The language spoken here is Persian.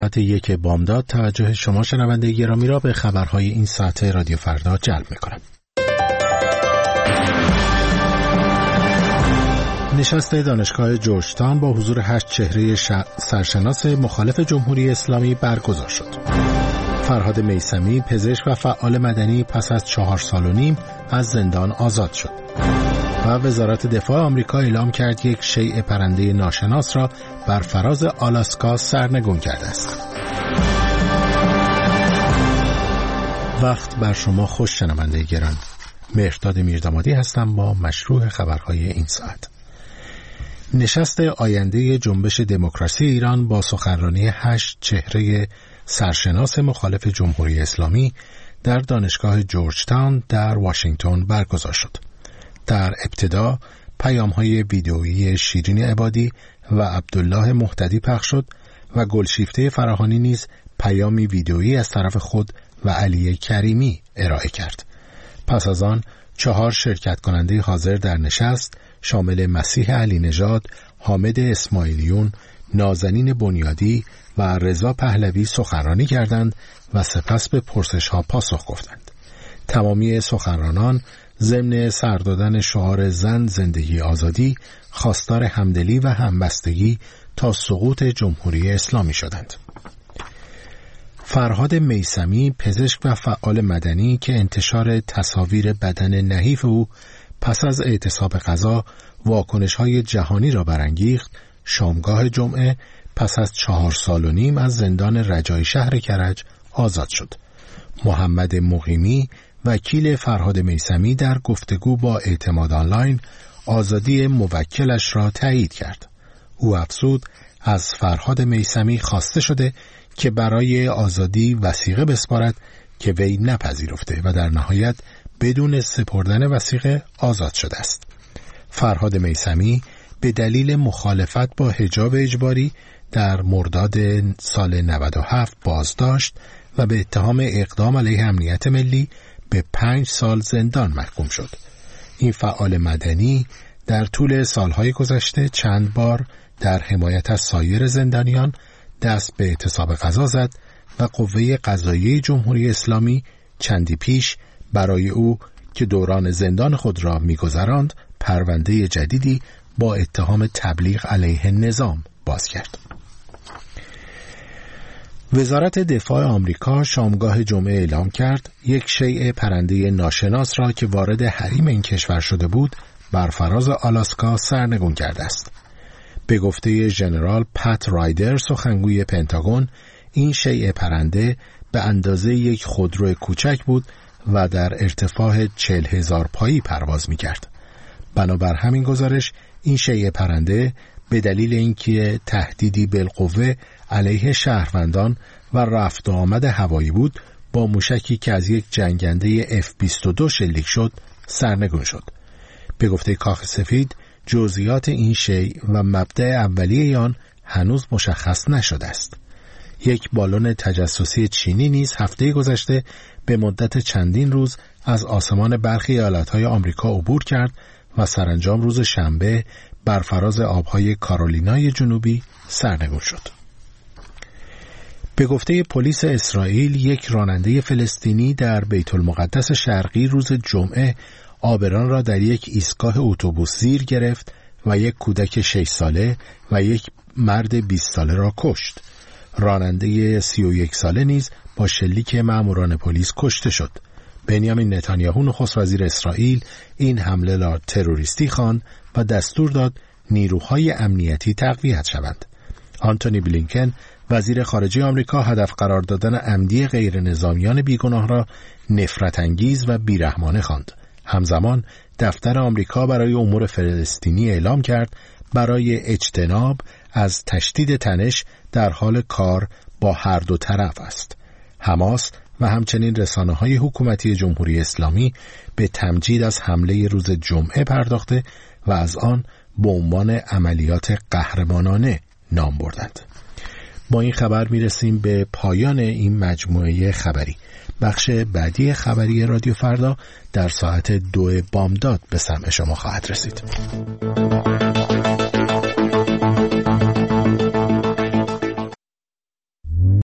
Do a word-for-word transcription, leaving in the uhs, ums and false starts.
ساعت یک بامداد توجه شما شنونده گرامی را به خبرهای این ساعت رادیو فردا جلب می‌کنم. نشست دانشگاه جورجتاون با حضور هشت چهره ش... سرشناس مخالف جمهوری اسلامی برگزار شد. فرهاد میثمی پزشک و فعال مدنی پس از چهار سال و نیم از زندان آزاد شد. و وزارت دفاع آمریکا اعلام کرد یک شیء پرنده ناشناس را بر فراز آلاسکا سرنگون کرده است. وقت بر شما خوش شنونده گران. مهرداد میردامادی هستم با مشروع خبرهای این ساعت. نشست آینده جنبش دموکراسی ایران با سخنرانی هشت چهره سرشناس مخالف جمهوری اسلامی در دانشگاه جورجتاون در واشنگتن برگزار شد. در ابتدا پیام‌های ویدئویی شیرین عبادی و عبدالله مهتدی پخش شد و گلشیفته فراهانی نیز پیامی ویدئویی از طرف خود و علی کریمی ارائه کرد. پس از آن چهار شرکت کننده حاضر در نشست شامل مسیح علی نژاد، حامد اسماعیلیون، نازنین بنیادی و رضا پهلوی سخنرانی کردند و سپس به پرسش‌ها پاسخ گفتند. تمامی سخنرانان ضمن سر دادن شعار زن زندگی آزادی خواستار همدلی و همبستگی تا سقوط جمهوری اسلامی شدند. فرهاد میثمی پزشک و فعال مدنی که انتشار تصاویر بدن نحیف او پس از اعتصاب غذا واکنش‌های جهانی را برانگیخت، شامگاه جمعه پس از چهار سال و نیم از زندان رجای شهر کرج آزاد شد. محمد مقیمی وکیل فرهاد میثمی در گفتگو با اعتماد آنلاین آزادی موکلش را تایید کرد. او افزود از فرهاد میثمی خواسته شده که برای آزادی وثیقه بسپارد که وی نپذیرفته و در نهایت بدون سپردن وثیقه آزاد شده است. فرهاد میثمی به دلیل مخالفت با حجاب اجباری در مرداد سال نود و هفت بازداشت و به اتهام اقدام علیه امنیت ملی به پنج سال زندان محکوم شد. این فعال مدنی در طول سالهای گذشته چند بار در حمایت از سایر زندانیان دست به اعتصاب غذا زد و قوه قضاییه جمهوری اسلامی چندی پیش برای او که دوران زندان خود را می‌گذراند پرونده جدیدی با اتهام تبلیغ علیه نظام باز کرد. وزارت دفاع آمریکا شامگاه جمعه اعلام کرد یک شیء پرنده ناشناس را که وارد حریم این کشور شده بود بر فراز آلاسکا سرنگون کرده است. به گفته ژنرال پت رایدر سخنگوی پنتاگون، این شیء پرنده به اندازه یک خودرو کوچک بود و در ارتفاع چهل هزار پایی پرواز می کرد. بنابر همین گزارش این شیء پرنده به دلیل اینکه تهدیدی بالقوه علیه شهروندان و رفت و آمد هوایی بود با موشکی که از یک جنگنده اف بیست و دو شلیک شد سرنگون شد. به گفته کاخ سفید جزئیات این شیء و مبدأ اولیه آن هنوز مشخص نشده است. یک بالون تجسسی چینی نیز هفته گذشته به مدت چندین روز از آسمان برخی ایالت‌های آمریکا عبور کرد و سرانجام روز شنبه بر فراز آبهای کارولینای جنوبی سرنگون شد. به گفته پلیس اسرائیل یک راننده فلسطینی در بیت المقدس شرقی روز جمعه عابران را در یک ایستگاه اتوبوس زیر گرفت و یک کودک شش ساله و یک مرد بیست ساله را کشت. راننده سی و یک ساله نیز با شلیک ماموران پلیس کشته شد. بنیامین نتانیاهو نخست وزیر اسرائیل این حمله را تروریستی خواند و دستور داد نیروهای امنیتی تقویت شوند. آنتونی بلینکن وزیر خارجه آمریکا هدف قرار دادن عمدی غیر نظامیان بیگناه را نفرت انگیز و بیرحمانه خواند. همزمان دفتر آمریکا برای امور فلسطینی اعلام کرد برای اجتناب از تشدید تنش در حال کار با هر دو طرف است. حماس و همچنین رسانه‌های حکومتی جمهوری اسلامی به تمجید از حمله روز جمعه پرداخته و از آن به عنوان عملیات قهرمانانه نام بردند. با این خبر میرسیم به پایان این مجموعه خبری. بخش بعدی خبری رادیو فردا در ساعت دو بامداد به سمع شما خواهد رسید.